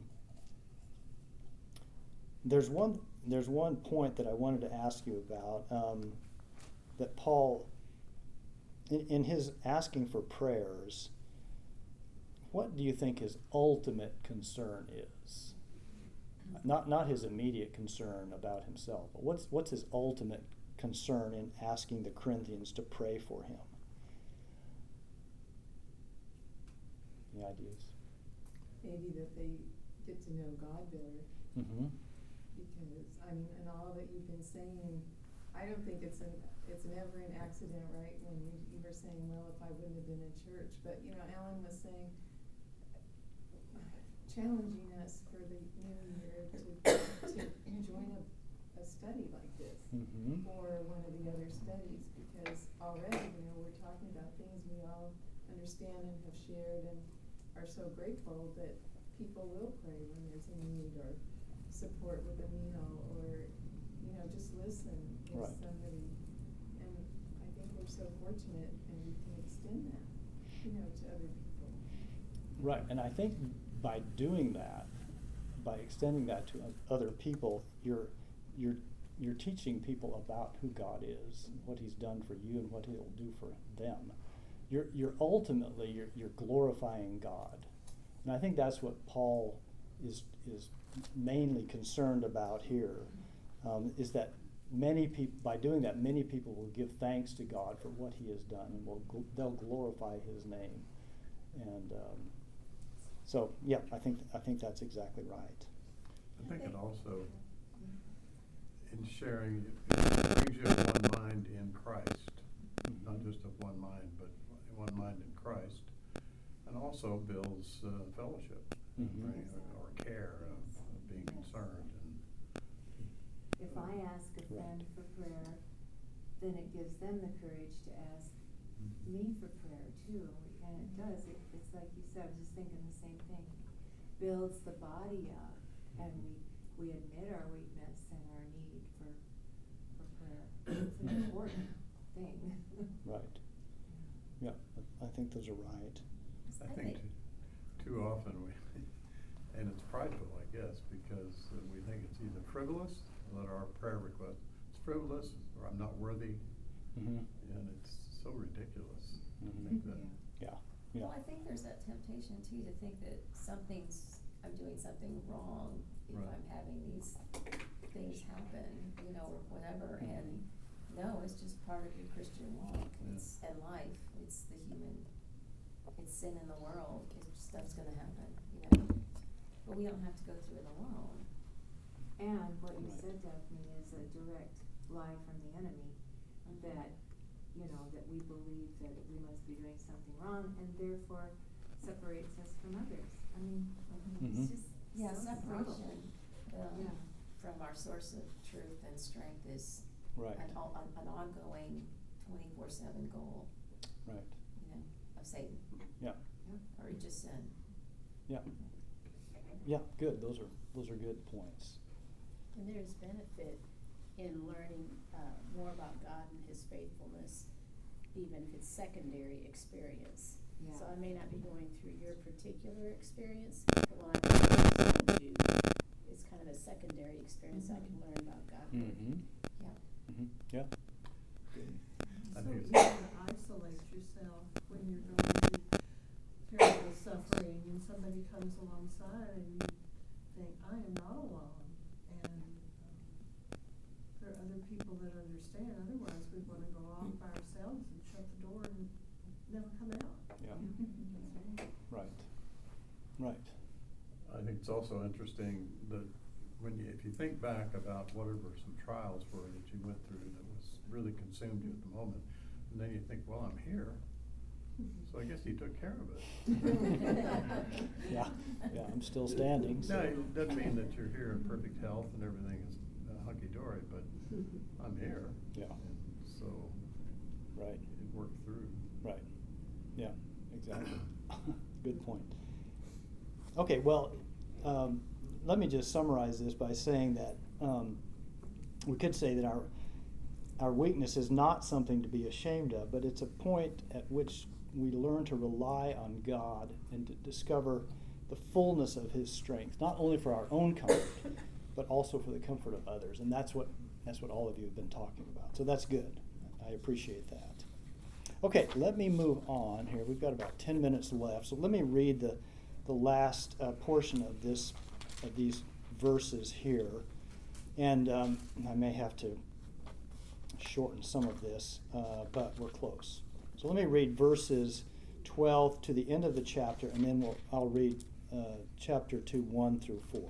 Speaker 1: there's one there's one point that I wanted to ask you about um, that Paul, in, in his asking for prayers, what do you think his ultimate concern is? Not not his immediate concern about himself, but what's what's his ultimate concern in asking the Corinthians to pray for him? Any ideas?
Speaker 10: Maybe that they get to know God better.
Speaker 1: Mm-hmm.
Speaker 10: Because, I mean, and all that you've been saying, I don't think it's an it's never an accident, right? When you, you were saying, well, if I wouldn't have been in church. But, you know, Alan was saying, challenging us for the new year to, to join a, a study like this,
Speaker 1: Mm-hmm.
Speaker 10: or one of the other studies, because already, you know, we're talking about things we all understand and have shared and are so grateful that people will pray when there's a need, or support with a meal, or, you know, just listen if
Speaker 1: Right.
Speaker 10: somebody, and I think we're so fortunate and we can extend that, you know, to other people.
Speaker 1: Right, and I think by doing that, by extending that to other people, you're you're you're teaching people about who God is, what He's done for you, and what He'll do for them. You're you're ultimately you're you're glorifying God, and I think that's what Paul is is mainly concerned about here, um, is that many people, by doing that, many people will give thanks to God for what He has done, and will gl- they'll glorify His name. And um, so, yeah, I think I think that's exactly right.
Speaker 4: I think it also, in sharing, it brings you of one mind in Christ, not just of one mind, but one mind in Christ, and also builds uh, fellowship,
Speaker 1: Mhm.
Speaker 4: right, or, or care of, of being concerned. And
Speaker 11: If I ask a friend for prayer, then it gives them the courage to ask me for prayer too, and it does. It, it's like you said. I was just thinking the same thing. Builds the body up, and we we admit our weakness and our need for for prayer. It's an important thing.
Speaker 1: Right. Yeah, I I think those are right.
Speaker 4: I think too, too often we, and it's prideful, I guess, because uh, we think it's either frivolous, that our prayer request is frivolous, or I'm not worthy,
Speaker 1: Mm-hmm.
Speaker 4: and it's so ridiculous.
Speaker 1: Mhm.
Speaker 4: I think that,
Speaker 1: Yeah. Yeah.
Speaker 5: Well, I think there's that temptation too to think that something's, I'm doing something wrong if
Speaker 4: Right.
Speaker 5: I'm having these things happen, you know, or whatever, and no, it's just part of your Christian walk,
Speaker 4: Yeah.
Speaker 5: it's, and life, it's the human, it's sin in the world, it's, stuff's gonna happen, you know, but we don't have to go through it alone.
Speaker 11: And what you
Speaker 1: Right.
Speaker 11: said, Daphne, is a direct lie from the enemy, that, you know, that we believe that we must be doing something wrong, and therefore separates us from others. I mean,
Speaker 1: Mhm.
Speaker 11: it's just
Speaker 5: Yeah,
Speaker 11: so subtle.
Speaker 5: separation, um,
Speaker 11: Yeah.
Speaker 5: from our source of truth and strength is
Speaker 1: Right.
Speaker 5: an, al- an, an ongoing twenty-four seven goal,
Speaker 1: Right.
Speaker 5: you know, of Satan,
Speaker 1: Yeah.
Speaker 5: or just sin.
Speaker 1: Yeah. Yeah. Good. Those are those are good points.
Speaker 5: And there's benefit
Speaker 12: in learning uh, more about God and His faithfulness, even if it's secondary experience.
Speaker 11: Yeah.
Speaker 12: So I may not be going through your particular experience, but when I find you, it's kind of a secondary experience. I can learn about God.
Speaker 1: Mm-hmm.
Speaker 5: Yeah.
Speaker 1: Mm-hmm. Yeah. Good.
Speaker 4: I
Speaker 6: So
Speaker 4: think
Speaker 6: easy
Speaker 4: it's-
Speaker 6: to isolate yourself when you're going through terrible suffering, and somebody comes alongside and you think, I am not alone. And um, there are other people that understand. Otherwise, we want to go off by ourselves and shut the door and never come out.
Speaker 1: Yeah. Right. Right.
Speaker 4: I think it's also interesting that when you, if you think back about whatever some trials were that you went through that was really consumed you at the moment, and then you think, well, I'm here, so I guess He took care of it.
Speaker 1: Yeah. Yeah. I'm still standing. So.
Speaker 4: No, it doesn't mean that you're here in perfect health and everything is uh, hunky-dory, but I'm here.
Speaker 1: Yeah.
Speaker 4: And so
Speaker 1: Right.
Speaker 4: it worked through.
Speaker 1: Right. Yeah. Exactly. Good point. Okay. Well, um, let me just summarize this by saying that um, we could say that our our weakness is not something to be ashamed of, but it's a point at which we learn to rely on God and to discover the fullness of His strength, not only for our own comfort, but also for the comfort of others. And that's what that's what all of you have been talking about. So that's good. I appreciate that. Okay, let me move on here. We've got about ten minutes left, so let me read the the last uh, portion of this of these verses here, and um, I may have to shorten some of this, uh, but we're close. So let me read verses twelve to the end of the chapter, and then we'll, I'll read uh, chapter two, one through four.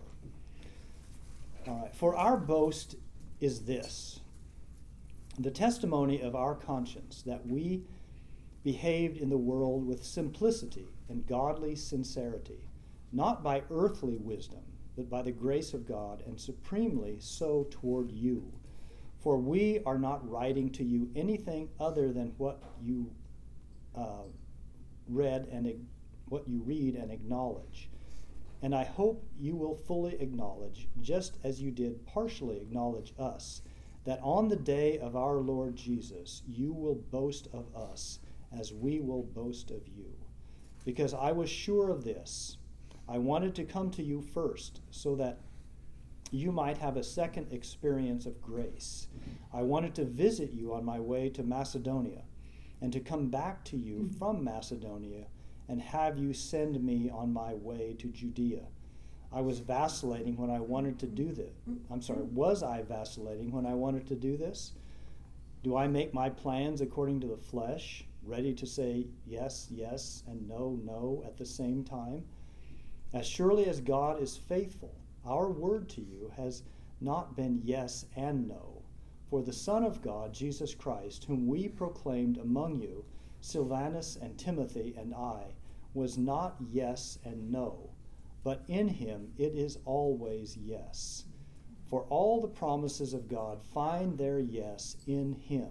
Speaker 1: All right. For our boast is this, the testimony of our conscience, that we behaved in the world with simplicity and godly sincerity, not by earthly wisdom, but by the grace of God, and supremely so toward you. For we are not writing to you anything other than what you uh, read and ag- what you read and acknowledge. And I hope you will fully acknowledge, just as you did partially acknowledge us, that on the day of our Lord Jesus you will boast of us as we will boast of you. Because I was sure of this, I wanted to come to you first, so that you might have a second experience of grace. I wanted to visit you on my way to Macedonia, and to come back to you from Macedonia and have you send me on my way to Judea. I was vacillating when I wanted to do this. I'm sorry, was I vacillating when I wanted to do this? Do I make my plans according to the flesh? ready to say yes, yes, and no, no at the same time? As surely as God is faithful, our word to you has not been yes and no. For the Son of God, Jesus Christ, whom we proclaimed among you, Silvanus and Timothy and I, was not yes and no, but in him it is always yes. For all the promises of God find their yes in him.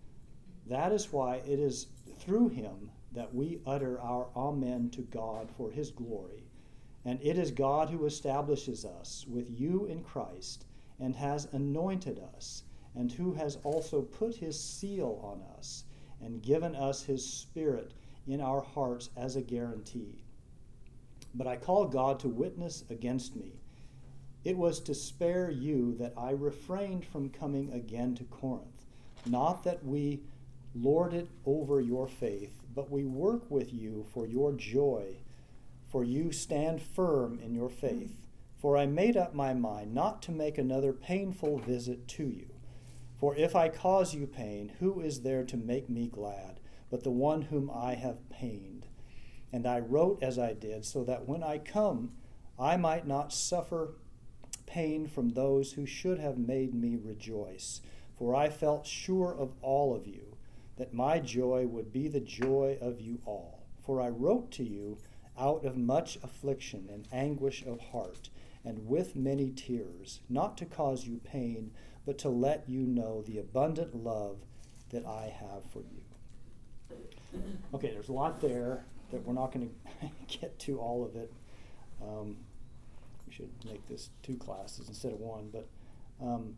Speaker 1: That is why it is through him that we utter our amen to God for his glory. And it is God who establishes us with you in Christ and has anointed us, and who has also put his seal on us and given us his Spirit in our hearts as a guarantee. But I call God to witness against me. It was to spare you that I refrained from coming again to Corinth. Not that we lord it over your faith, but we work with you for your joy, for you stand firm in your faith. For I made up my mind not to make another painful visit to you. For if I cause you pain, who is there to make me glad but the one whom I have pained? And I wrote as I did, so that when I come, I might not suffer pain from those who should have made me rejoice. For I felt sure of all of you, that my joy would be the joy of you all. For I wrote to you out of much affliction and anguish of heart, and with many tears, not to cause you pain, but to let you know the abundant love that I have for you. Okay, there's a lot there that we're not going to get to all of it. Um, we should make this two classes instead of one. But um,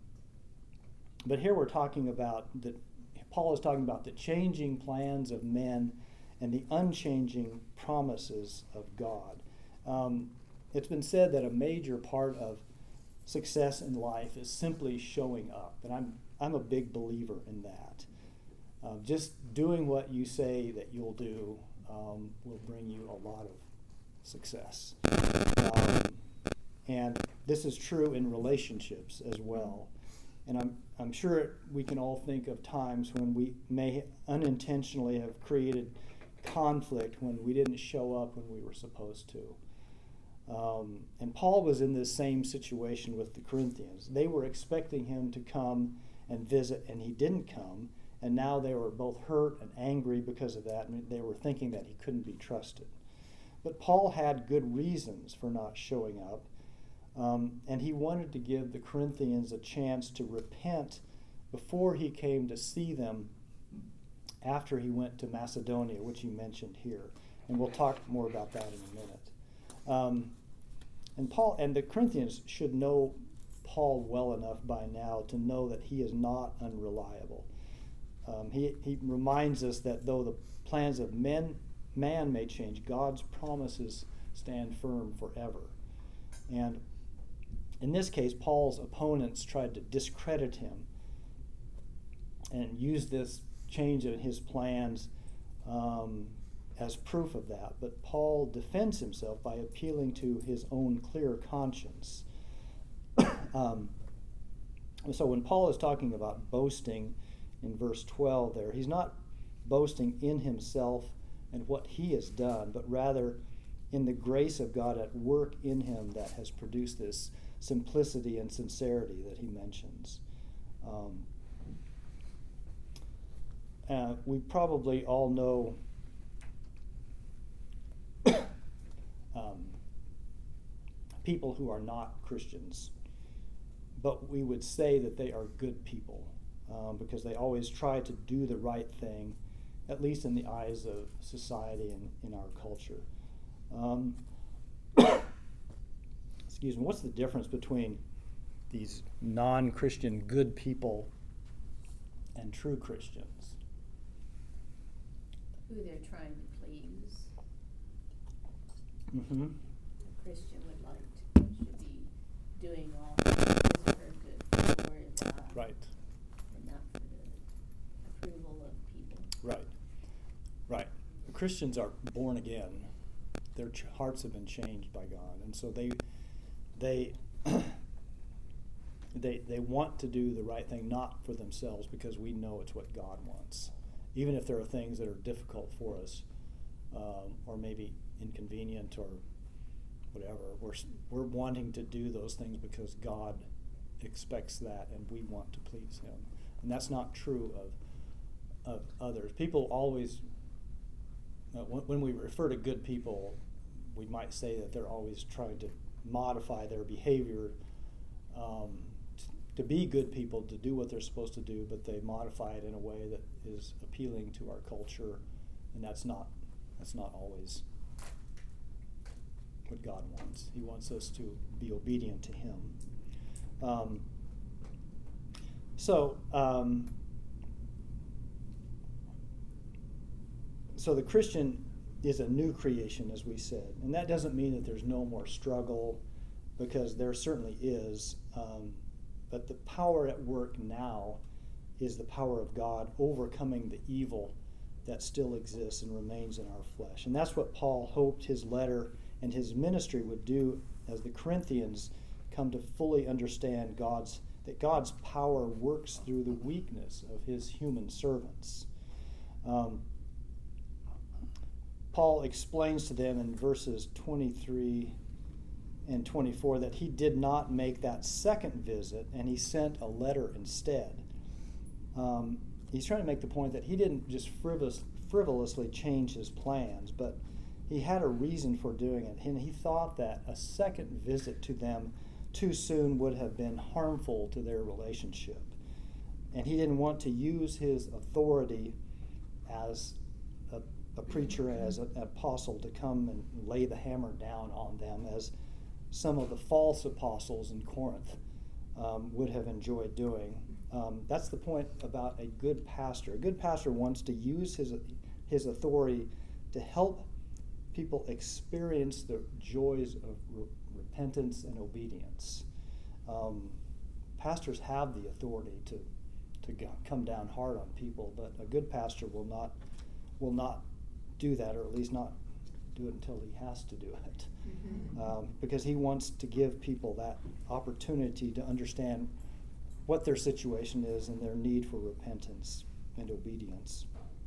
Speaker 1: but here we're talking about that. Paul is talking about the changing plans of men and the unchanging promises of God. Um, it's been said that a major part of success in life is simply showing up, and I'm I'm a big believer in that. Uh, just doing what you say that you'll do um, will bring you a lot of success. Um, and this is true in relationships as well. And I'm I'm sure we can all think of times when we may unintentionally have created conflict when we didn't show up when we were supposed to. Um, and Paul was in this same situation with the Corinthians. They were expecting him to come and visit, and he didn't come. And now they were both hurt and angry because of that. And they were thinking that he couldn't be trusted. But Paul had good reasons for not showing up. Um, and he wanted to give the Corinthians a chance to repent before he came to see them after he went to Macedonia, which he mentioned here. And we'll talk more about that in a minute. Um, and Paul and the Corinthians should know Paul well enough by now to know that he is not unreliable. Um, he, he reminds us that though the plans of men, man may change, God's promises stand firm forever. And in this case, Paul's opponents tried to discredit him and use this change in his plans um, as proof of that. But Paul defends himself by appealing to his own clear conscience. um, so when Paul is talking about boasting in verse twelve there, he's not boasting in himself and what he has done, but rather in the grace of God at work in him that has produced this simplicity and sincerity that he mentions. Um, uh, we probably all know um, people who are not Christians, but we would say that they are good people um, because they always try to do the right thing, at least in the eyes of society and in our culture. Um, excuse me, what's the difference between these non-Christian good people and true Christians?
Speaker 12: Who they're trying to please.
Speaker 1: Mm-hmm.
Speaker 12: A Christian would like to, should be doing all for his or her good for the glory of God.
Speaker 1: Right.
Speaker 12: And not for the approval of people.
Speaker 1: Right. Right. The Christians are born again. Their ch- hearts have been changed by God, and so they they they they want to do the right thing, not for themselves, because we know it's what God wants. even if there are things that are difficult for us, um, or maybe inconvenient or whatever. We're we're wanting to do those things because God expects that, and we want to please Him. And that's not true of of others. People always, uh, when, when we refer to good people, we might say that they're always trying to modify their behavior um, t- to be good people, to do what they're supposed to do, but they modify it in a way that is appealing to our culture, and that's not that's not always what God wants. He wants us to be obedient to Him. Um, so, um, so the Christian is a new creation, as we said, and that doesn't mean that there's no more struggle, because there certainly is. Um, but the power at work now is the power of God overcoming the evil that still exists and remains in our flesh, and that's what Paul hoped his letter and his ministry would do as the Corinthians come to fully understand God's that God's power works through the weakness of His human servants. Um, Paul explains to them in verses twenty-three and twenty-four that he did not make that second visit, and he sent a letter instead. Um, he's trying to make the point that he didn't just frivol- frivolously change his plans, but he had a reason for doing it, and he thought that a second visit to them too soon would have been harmful to their relationship. And he didn't want to use his authority as a, a preacher, as an apostle, to come and lay the hammer down on them, as some of the false apostles in Corinth um, would have enjoyed doing. Um, that's the point about a good pastor. A good pastor wants to use his his authority to help people experience the joys of re- repentance and obedience. Um, pastors have the authority to to go, come down hard on people, but a good pastor will not will not do that, or at least not do it until he has to do it, mm-hmm. um, because he wants to give people that opportunity to understand what their situation is and their need for repentance and obedience.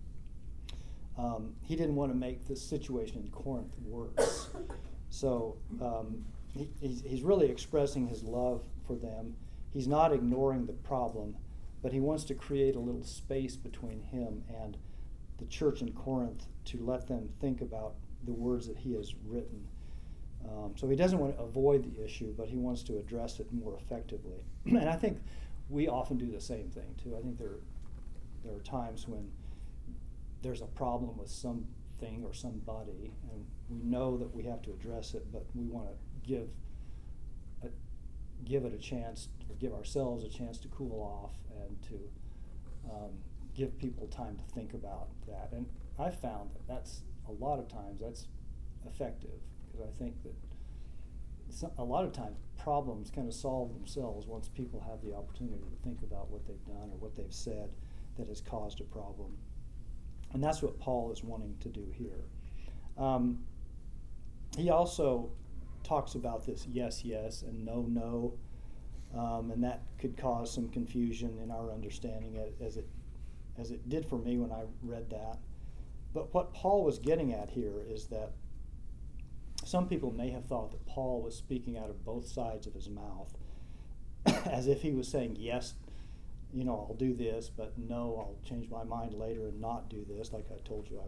Speaker 1: Um, he didn't want to make the situation in Corinth worse. So um, he, he's, he's really expressing his love for them. He's not ignoring the problem, but he wants to create a little space between him and the church in Corinth to let them think about the words that he has written. Um, so he doesn't want to avoid the issue, but he wants to address it more effectively. And I think we often do the same thing too. I think there there are times when there's a problem with something or somebody, and we know that we have to address it, but we want to give a, give it a chance, or give ourselves a chance to cool off and to um, give people time to think about that. And I've found that that's a lot of times that's effective, because I think that some, a lot of times problems kind of solve themselves once people have the opportunity to think about what they've done or what they've said that has caused a problem. And that's what Paul is wanting to do here. Um, he also talks about this yes, yes, and no, no, um, and that could cause some confusion in our understanding, as it as it did for me when I read that. But what Paul was getting at here is that some people may have thought that Paul was speaking out of both sides of his mouth, as if he was saying, yes, you know, I'll do this, but no, I'll change my mind later and not do this, like I told you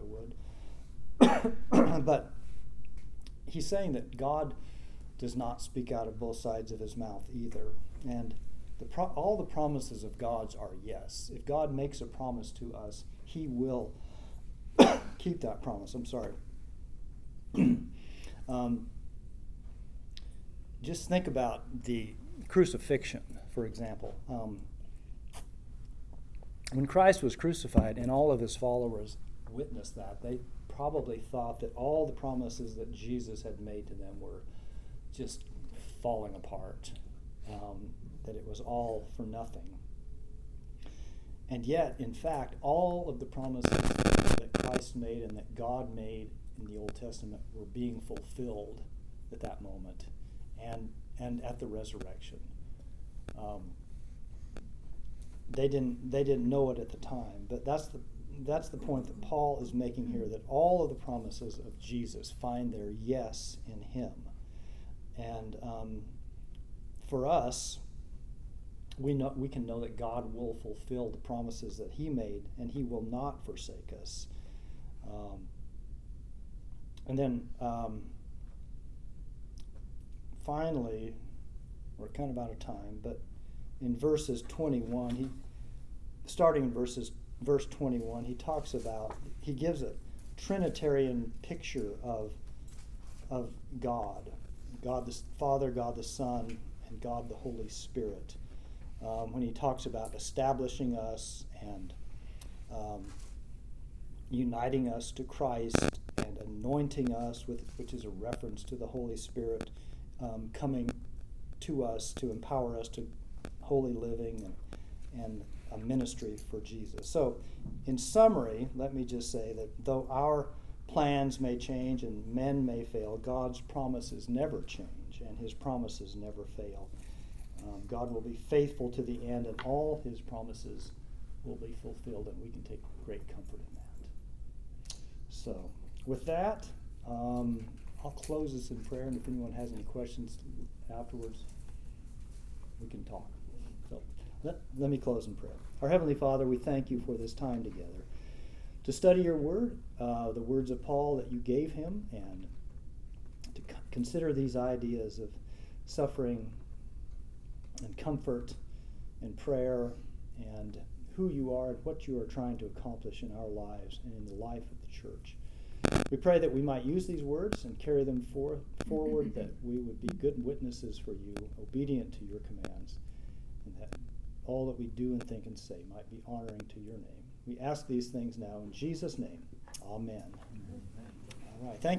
Speaker 1: I would. But he's saying that God does not speak out of both sides of his mouth either. And the pro- all the promises of God's are yes. If God makes a promise to us, he will keep that promise. I'm sorry. um, just think about the crucifixion, for example. Um, when Christ was crucified and all of his followers witnessed that, they probably thought that all the promises that Jesus had made to them were just falling apart, um, that it was all for nothing. And yet, in fact, all of the promises that Christ made and that God made in the Old Testament were being fulfilled at that moment and and at the resurrection. Um, they didn't they didn't know it at the time, but that's the that's the point that Paul is making here, that all of the promises of Jesus find their yes in him. And um, for us, we know we can know that God will fulfill the promises that he made, and he will not forsake us. Um, and then um, finally, we're kind of out of time, but in verses twenty-one, he starting in verses verse twenty-one, he talks about, he gives a Trinitarian picture of of God, God the Father, God the Son, and God the Holy Spirit. Um, when he talks about establishing us and um, uniting us to Christ and anointing us, with which is a reference to the Holy Spirit um, coming to us to empower us to holy living and, and a ministry for Jesus. So, in summary, let me just say that though our plans may change and men may fail, God's promises never change and his promises never fail. Um, God will be faithful to the end, and all his promises will be fulfilled, and we can take great comfort in that. So, with that, um, I'll close this in prayer, and if anyone has any questions afterwards, we can talk. So, let, let me close in prayer. Our Heavenly Father, we thank you for this time together to study your word, uh, the words of Paul that you gave him, and to c- consider these ideas of suffering and comfort and prayer and who you are and what you are trying to accomplish in our lives and in the life of the church. We pray that we might use these words and carry them for, forward, that we would be good witnesses for you, obedient to your commands, and that all that we do and think and say might be honoring to your name. We ask these things now in Jesus' name. Amen. Amen. All right. Thank